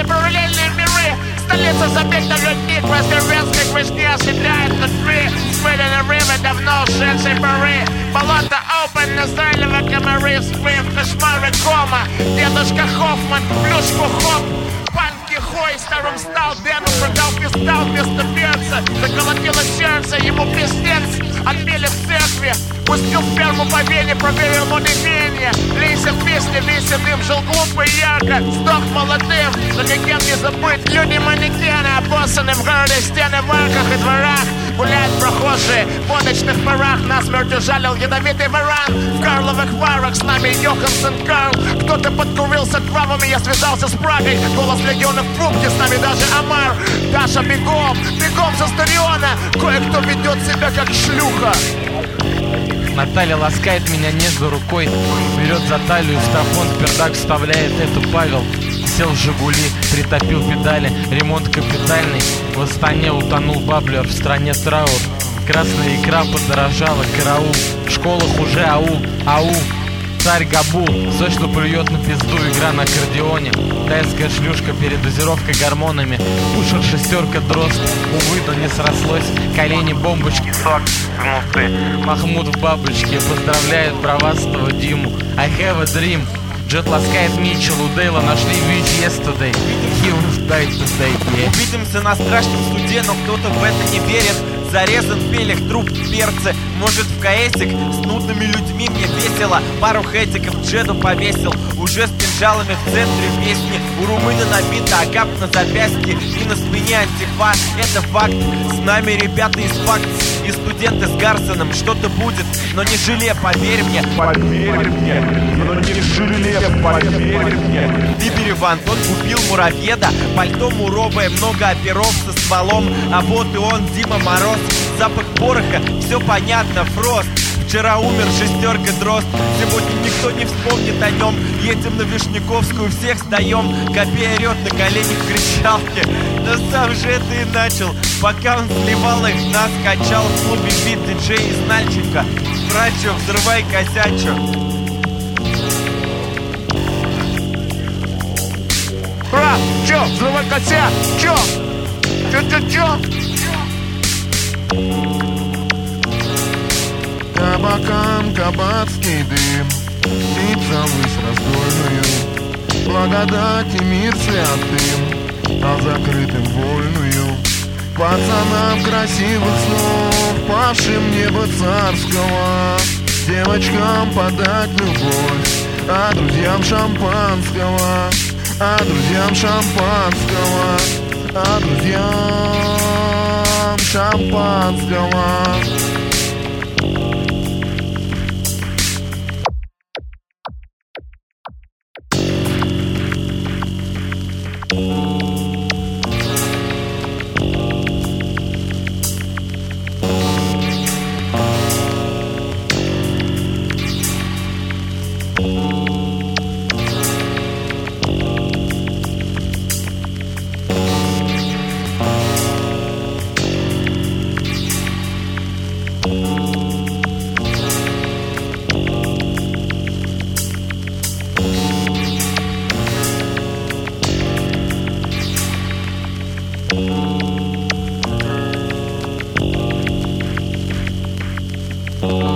Станции параллельные миры. Столица забита людьми, красноверской гвозди оседляет внутри. Спыленное время давно ушедшей поры. Болото open, назойливо комары, вспыв, кошмары кома. Дедушка Хоффман, плюшку хоп. Панки хой, старым стал, Дэну продал пистал вместо перца. Заколотило сердце, ему пиздец. Отбили в церкви, пустил сперму по вене, проверил монумение. Лейся в песне, весь дым, жил глупо и ярко. Сдох молодым, но никем не забыть. Люди-манекены, обоссаны в городе стены в арках и дворах. Гуляют прохожие в водочных парах. Насмерть ужалил ядовитый варан. В Карловых варах с нами Йоханссон Карл. Кто-то подкурился травами, я связался с Прагой. Голос легиона в трубке, с нами даже Амар. Даша, бегом, бегом со стадиона. Кое-кто ведет себя как шлюха. Наталья ласкает меня нежно рукой, берет за талию, в стафон пердак вставляет. Это Павел сел в Жигули, притопил педали. Ремонт капитальный, в Астане утонул баблер, в стране траур. Красная икра подорожала, караул. В школах уже ау, ау. Царь Габул, сочно плюет на пизду, игра на аккордеоне. Тайская шлюшка, передозировка гормонами. Пушер шестерка дрозд, увы, но не срослось. Колени бомбочки, сок внутри. Махмуд в бабочке поздравляет бравастого Диму. I have a dream. Джет ласкает Митчелл, у Дейла нашли ВИЧ yesterday. He will die today, yeah. Увидимся на страшном суде, но кто-то в это не верит. Зарезан в пелях труп в перце. Может в КСик с нудными людьми мне весело. Пару хэтиков Джеду повесил. Уже с кинжалами в центре песни. У румына набита агап на запястье и на спине антифа. Это факт. С нами ребята из факт. И студенты с Гарсоном. Что-то будет, но не желе, поверь мне. Поверь мне, но не желе, поверь мне. Бибереван, тот купил муравьеда. Пальто муровое, много оперов со стволом. А вот и он, Дима Мороз. Запах пороха, все понятно, Фрост. Вчера умер шестерка дрозд. Сегодня никто не вспомнит о нем. Едем на Вишняковскую, всех сдаем. Копей орет на коленях в кричалке. Но сам же это и начал. Пока он сливал их, нас качал в клубе бит диджей из Нальчика. Брачо, взрывай косячо. Бра, чё, взрывай косяк, чё? Чё? Табакам кабацкий дым, птица высь раздольную, благодати мир святым, а закрытым вольную. Пацанам красивых снов, павшим небо царского, девочкам подать любовь, а друзьям шампанского, а друзьям шампанского, а друзьям шампанского. Oh